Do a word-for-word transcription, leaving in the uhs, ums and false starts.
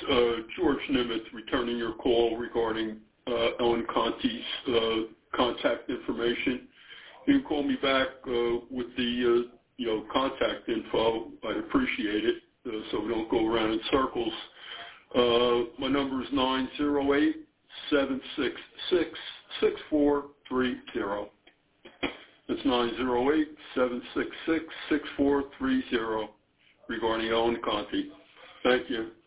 uh, George Nimitz returning your call regarding uh, Ellen Conti's uh, contact information. You can call me back uh, with the uh, you know contact info. I'd appreciate it uh, so we don't go around in circles. Uh, my number is nine zero eight, seven six six, six four three zero. It's nine zero eight, seven six six, six four three zero regarding Ellen Conti. Thank you.